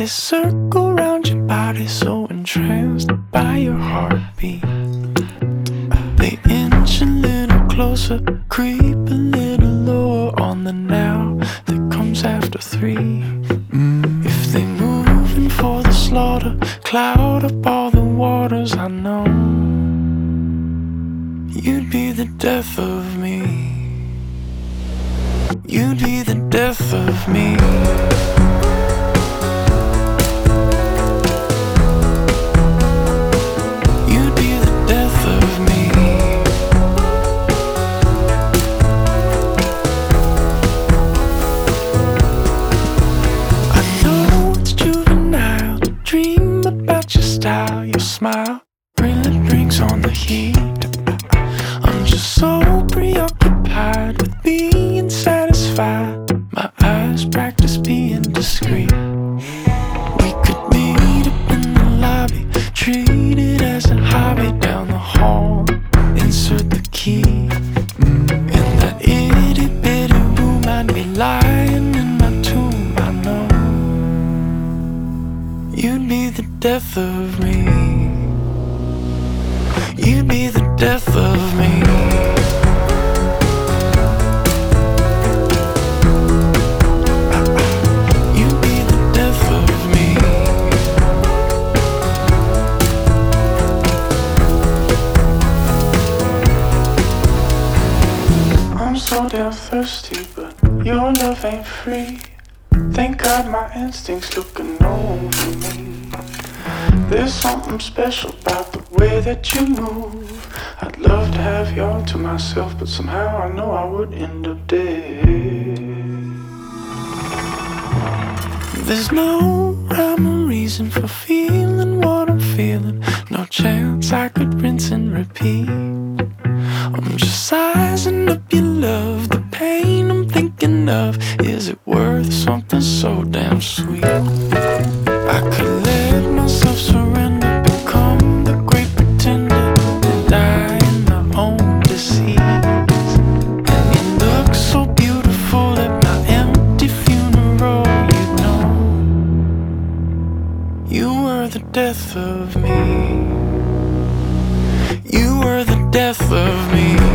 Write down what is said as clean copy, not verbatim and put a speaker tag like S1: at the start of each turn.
S1: They circle round your body, so entranced by your heartbeat. They inch a little closer, creep a little lower on the now that comes after 3. If they moving for the slaughter, cloud up all the waters, I know you'd be the death of me. You'd be the death of me. You'd be the death of me. I know it's juvenile to dream about your style, your smile really brings on the heat. I'm just so preoccupied with being satisfied. My eyes practice being discreet. We could meet up in the lobby, treat it as a hobby. Down the hall, insert the key. In that itty bitty room, I'd be lying in my tomb. I know you'd be the death of me. You'd be the death of me. You'd be the death of me. I'm so damn thirsty, but your love ain't free. Thank God my instincts looking over me. There's something special about the way that you move. I'd love to have you all to myself, but somehow I know I would end up dead. There's no rhyme or reason for feeling what I'm feeling. No chance I could rinse and repeat. I'm just sizing up your love. The pain I'm thinking of, is it worth something so damn sweet? I could let myself surrender, become the great pretender, and die in my own deceit. And you look so beautiful at my empty funeral. You'd know you were the death of me. You were the death of me.